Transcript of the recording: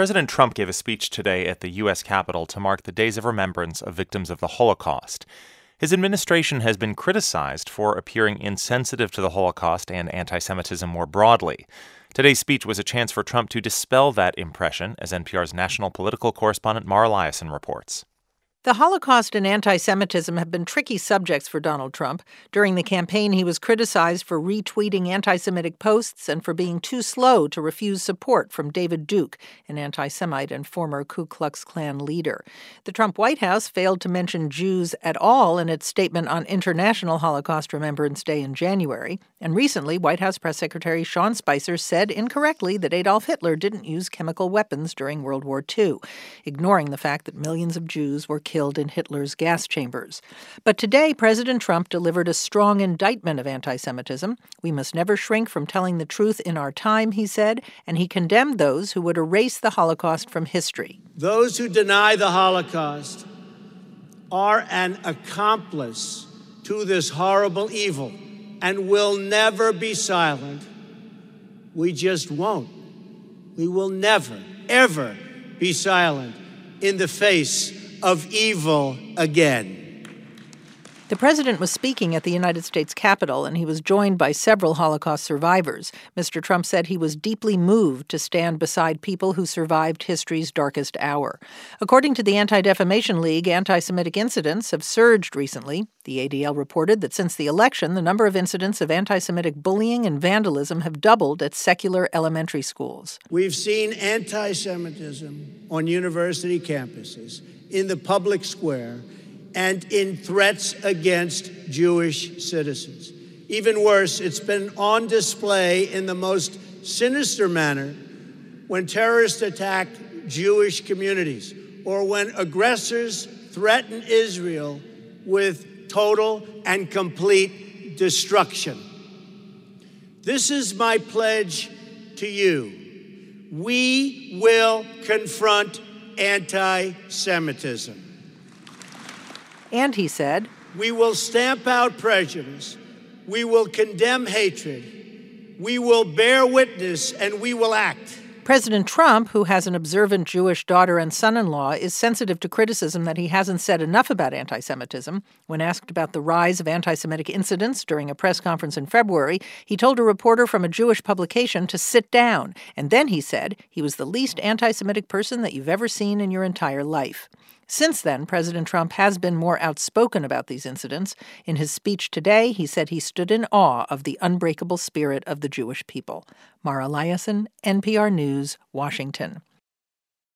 President Trump gave a speech today at the U.S. Capitol to mark the Days of Remembrance of Victims of the Holocaust. His administration has been criticized for appearing insensitive to the Holocaust and anti-Semitism more broadly. Today's speech was a chance for Trump to dispel that impression, as NPR's national political correspondent Mara Liasson reports. The Holocaust and anti-Semitism have been tricky subjects for Donald Trump. During the campaign, he was criticized for retweeting anti-Semitic posts and for being too slow to refuse support from David Duke, an anti-Semite and former Ku Klux Klan leader. The Trump White House failed to mention Jews at all in its statement on International Holocaust Remembrance Day in January. And recently, White House Press Secretary Sean Spicer said incorrectly that Adolf Hitler didn't use chemical weapons during World War II, ignoring the fact that millions of Jews were killed in Hitler's gas chambers. But today, President Trump delivered a strong indictment of anti-Semitism. We must never shrink from telling the truth in our time, he said, and he condemned those who would erase the Holocaust from history. Those who deny the Holocaust are an accomplice to this horrible evil and will never be silent. We just won't. We will never, ever be silent in the face of evil again. The president was speaking at the United States Capitol, and he was joined by several Holocaust survivors. Mr. Trump said he was deeply moved to stand beside people who survived history's darkest hour. According to the Anti-Defamation League, anti-Semitic incidents have surged recently. The ADL reported that since the election, the number of incidents of anti-Semitic bullying and vandalism have doubled at secular elementary schools. We've seen anti-Semitism on university campuses, in the public square, and in threats against Jewish citizens. Even worse, it's been on display in the most sinister manner when terrorists attack Jewish communities or when aggressors threaten Israel with total and complete destruction. This is my pledge to you. We will confront anti-Semitism. And he said, we will stamp out prejudice. We will condemn hatred. We will bear witness and we will act. President Trump, who has an observant Jewish daughter and son-in-law, is sensitive to criticism that he hasn't said enough about anti-Semitism. When asked about the rise of anti-Semitic incidents during a press conference in February, he told a reporter from a Jewish publication to sit down. And then he said he was the least anti-Semitic person that you've ever seen in your entire life. Since then, President Trump has been more outspoken about these incidents. In his speech today, he said he stood in awe of the unbreakable spirit of the Jewish people. Mara Liasson, NPR News, Washington.